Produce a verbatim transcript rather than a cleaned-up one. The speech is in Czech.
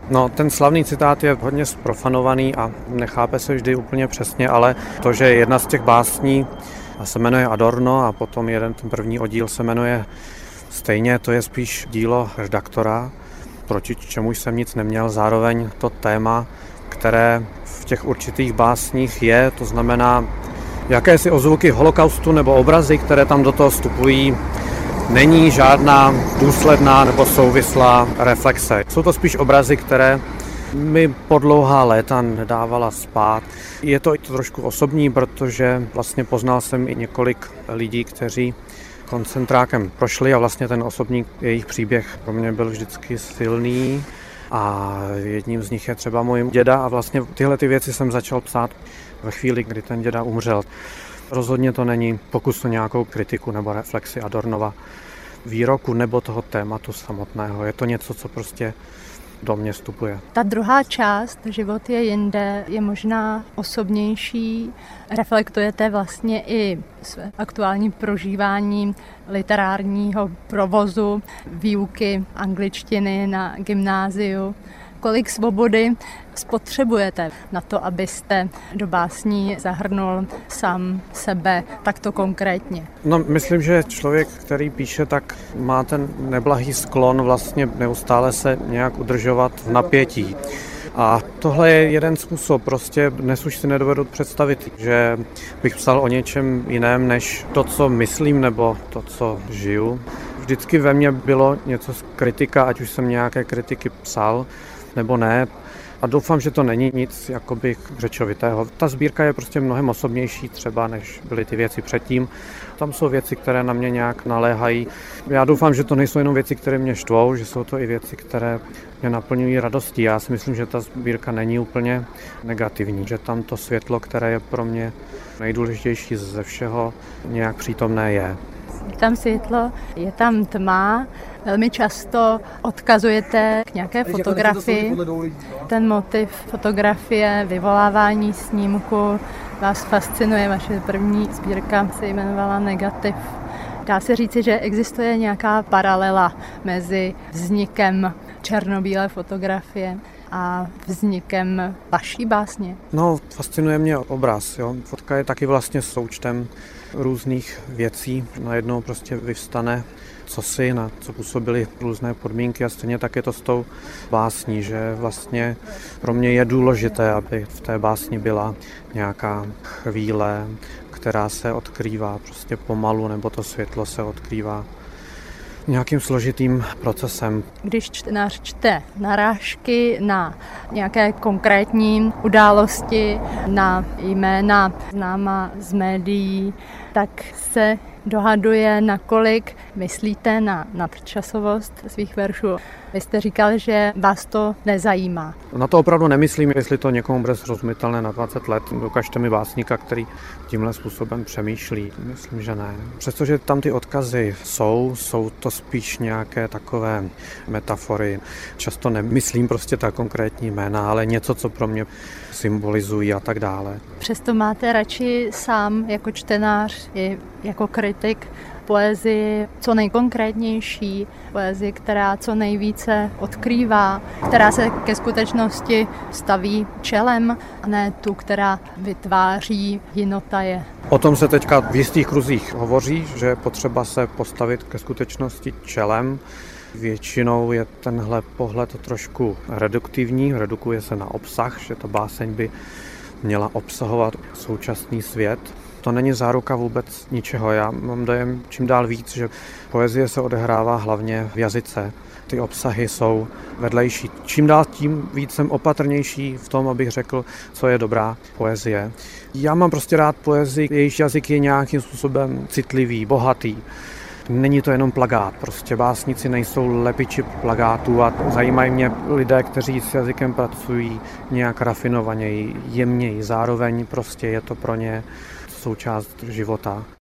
No, ten slavný citát je hodně zprofanovaný a nechápe se vždy úplně přesně, ale to, že jedna z těch básní se jmenuje Adorno a potom jeden, ten první oddíl se jmenuje stejně, to je spíš dílo redaktora, proti čemu jsem nic neměl, zároveň to téma, které v těch určitých básních je, to znamená jakési ozvuky holokaustu nebo obrazy, které tam do toho vstupují, není žádná důsledná nebo souvislá reflexe. Jsou to spíš obrazy, které mi po dlouhá léta nedávala spát. Je to i trošku osobní, protože vlastně poznal jsem i několik lidí, kteří koncentrákem prošli a vlastně ten osobní jejich příběh pro mě byl vždycky silný. A jedním z nich je třeba můj děda a vlastně tyhle ty věci jsem začal psát ve chvíli, kdy ten děda umřel. Rozhodně to není pokus o nějakou kritiku nebo reflexi Adornova výroku nebo toho tématu samotného. Je to něco, co prostě do mě vstupuje. Ta druhá část, Život je jinde, je možná osobnější. Reflektujete vlastně i své aktuální prožívání literárního provozu, výuky angličtiny na gymnáziu. Kolik svobody spotřebujete na to, abyste do básní zahrnul sám sebe takto konkrétně? No, myslím, že člověk, který píše, tak má ten neblahý sklon vlastně neustále se nějak udržovat v napětí. A tohle je jeden způsob, prostě dnes už si nedovedu představit, že bych psal o něčem jiném, než to, co myslím, nebo to, co žiju. Vždycky ve mně bylo něco z kritika, ať už jsem nějaké kritiky psal, nebo ne. A doufám, že to není nic jakoby řečovitého. Ta sbírka je prostě mnohem osobnější třeba, než byly ty věci předtím. Tam jsou věci, které na mě nějak naléhají. Já doufám, že to nejsou jenom věci, které mě štvou, že jsou to i věci, které mě naplňují radostí. Já si myslím, že ta sbírka není úplně negativní, že tam to světlo, které je pro mě nejdůležitější ze všeho, nějak přítomné je. Je tam světlo, je tam tma, velmi často odkazujete k nějaké fotografii. Ten motiv fotografie, vyvolávání snímku vás fascinuje. Vaše první sbírka se jmenovala Negativ. Dá se říci, že existuje nějaká paralela mezi vznikem černobílé fotografie a vznikem vaší básně? No, fascinuje mě obraz. Jo. Fotka je taky vlastně součtem různých věcí. Najednou prostě vyvstane cosi, na co působily různé podmínky a stejně tak je to s tou básní, že vlastně pro mě je důležité, aby v té básni byla nějaká chvíle, která se odkrývá prostě pomalu, nebo to světlo se odkrývá nějakým složitým procesem. Když čtenář čte narážky na nějaké konkrétní události, na jména známá z médií, tak se dohaduje, nakolik myslíte na nadčasovost svých veršů. Vy jste říkal, že vás to nezajímá. Na to opravdu nemyslím, jestli to někomu bude srozumitelné na dvacet let. Dokažte mi básníka, který tímhle způsobem přemýšlí. Myslím, že ne. Přestože tam ty odkazy jsou, jsou to spíš nějaké takové metafory. Často nemyslím prostě ta konkrétní jména, ale něco, co pro mě symbolizují a tak dále. Přesto máte radši sám jako čtenář i jako kritik poezii co nejkonkrétnější, poezii, která co nejvíce odkrývá, která se ke skutečnosti staví čelem, a ne tu, která vytváří jinotaje. O tom se teďka v jistých kruzích hovoří, že je potřeba se postavit ke skutečnosti čelem. Většinou je tenhle pohled trošku reduktivní, redukuje se na obsah, že ta báseň by měla obsahovat současný svět. To není záruka vůbec ničeho. Já mám dojem čím dál víc, že poezie se odehrává hlavně v jazyce. Ty obsahy jsou vedlejší. Čím dál tím víc jsem opatrnější v tom, abych řekl, co je dobrá poezie. Já mám prostě rád poezii, jejíž jazyk je nějakým způsobem citlivý, bohatý. Není to jenom plagát, prostě básníci nejsou lepiči plagátů a zajímají mě lidé, kteří s jazykem pracují nějak rafinovaněji, jemněji, zároveň prostě je to pro ně součást života.